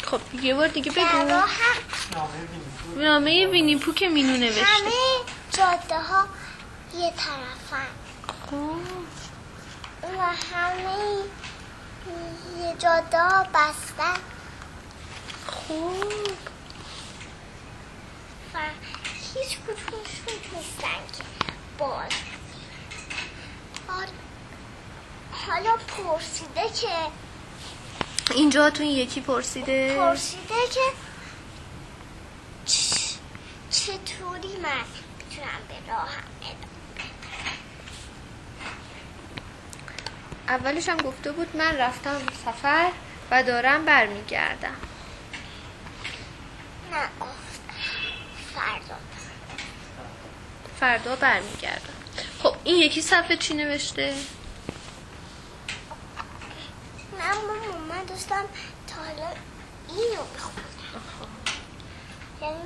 خب یه بار دیگه بگو. نامه وینی پو که مینو نوشته. همه جاده ها یه طرفن و همه یه جاده ها بستن. خوب. و هیچ کدومشون نیستن که باز. حالا پرسیده که اینجا تو این یکی پرسیده که چطوری من میتونم به راهم اولش هم گفته بود من رفتم سفر و دارم برمیگردم. نه گفت فردا برمیگردم. خب این یکی صفحه چی نوشته؟ من داشتم تا حالا اینو بخونم. یعنی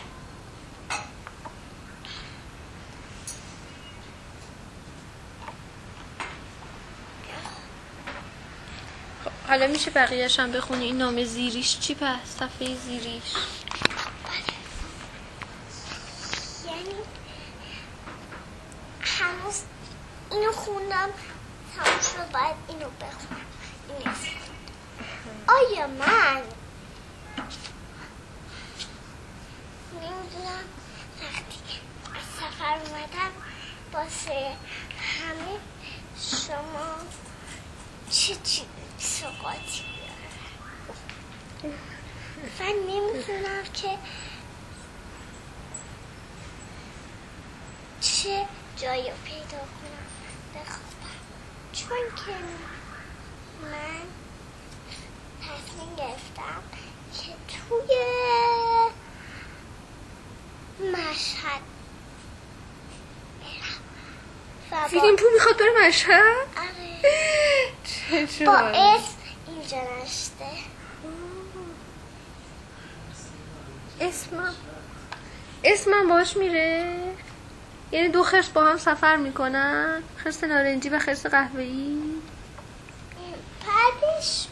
خب حالا میشه بقیه‌اش هم بخونی. این نامه زیریش چی پس؟ صفحه زیریش یعنی هنوز اینو خوندم تمام شد، باید اینو بخونم. آیا من نمیدونم وقتی از سفر اومدم واسه همه شما چه سوغاتی بیارم و نمیدونم که چه جایی پیدا کنم بخوابم، چون که من تصمیم گرفتم که توی مشهد برم. وینی پو میخواد بره مشهد؟ آره. چه با اسم اینجا نشته. اسمم باش میره؟ یعنی دو خرس با هم سفر میکنن؟ خرس نارنجی و خرس قهوه‌ای؟ بعدش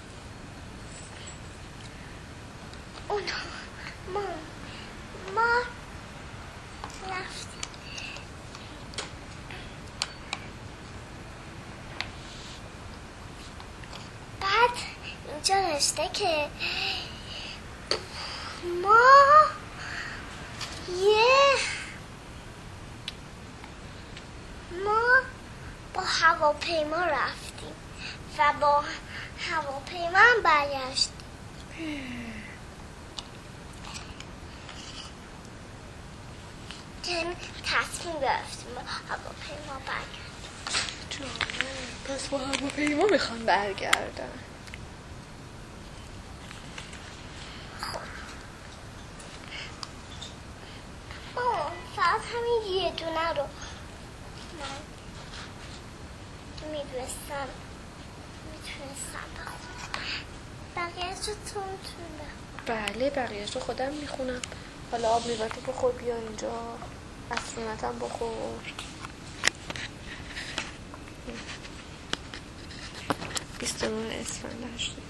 ما رفتیم. بعد اینجا نشته که ما با هواپیما رفتیم و با هواپیما هم برگشتیم. که تصمیم گرفتیم با هواپیما برگردیم. پس با هواپیما میخوان برگردن. فقط همین یه دونه رو من میتونستم بخونم. بقیه‌اش رو تو میتونم. بله بقیه‌اش رو خودم میخونم. حالا آب میوه‌تو بخور، بیا اینجا عصرونتم بخور. 29 اسفند 88